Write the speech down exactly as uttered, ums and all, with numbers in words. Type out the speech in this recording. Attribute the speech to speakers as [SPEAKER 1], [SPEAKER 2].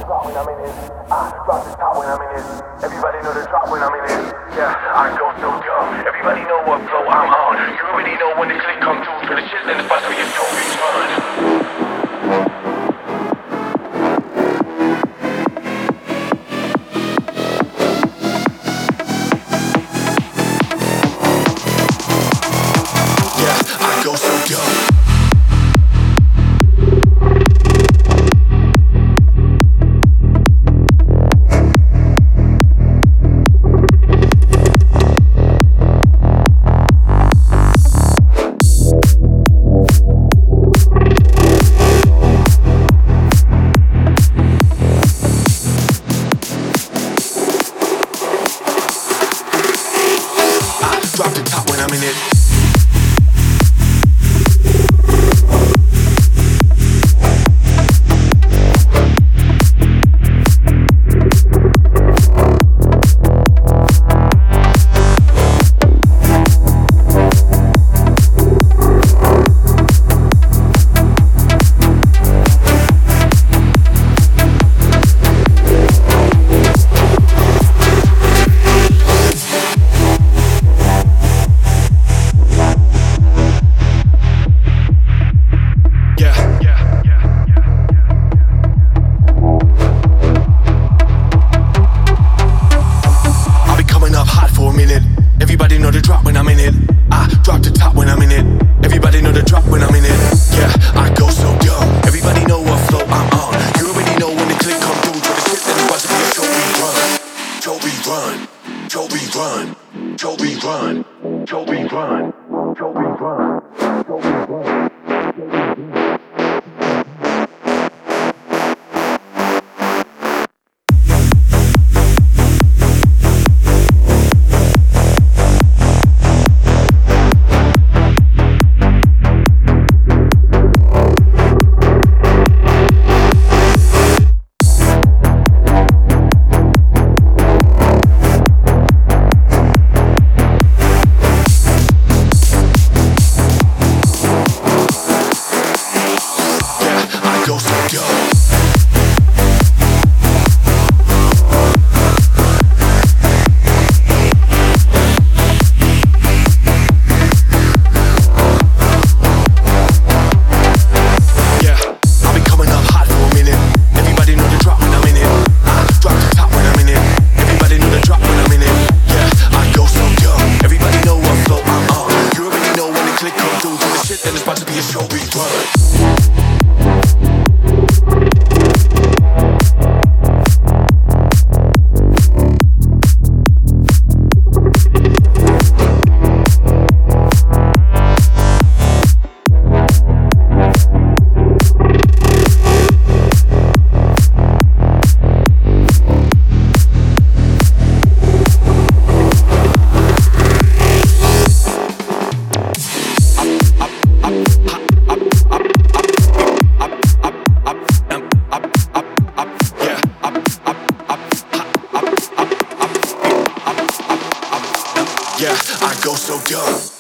[SPEAKER 1] drop when I'm in it. I drop the top when I'm in it. Everybody know the drop when I'm in it. Yeah, I go so dumb. Everybody know what flow I'm on. You already know when the click come through. For the shit in the spots where you told me run.
[SPEAKER 2] Go so dumb. I drop the top when I'm in it. Everybody know the drop when I'm in it. I drop the top when I'm in it. Everybody know the drop when I'm in it. Yeah, I go so dumb. Everybody know what flow I'm on. You already know when the click come through. For the shit that is about to be a show we run. Show we run. Show we run. Show we run. Show we run. Show we run. Show we run. Go so dumb. Yeah, I'll be coming up hot for a minute. Everybody know the drop when I'm in it. I drop the top when I'm in it. Everybody know the drop when I'm in it. Yeah, I go so dumb. Everybody know what flow I'm on. You already know when the click come through. For the shit that is about to be a show we run. Yeah, I go so dumb.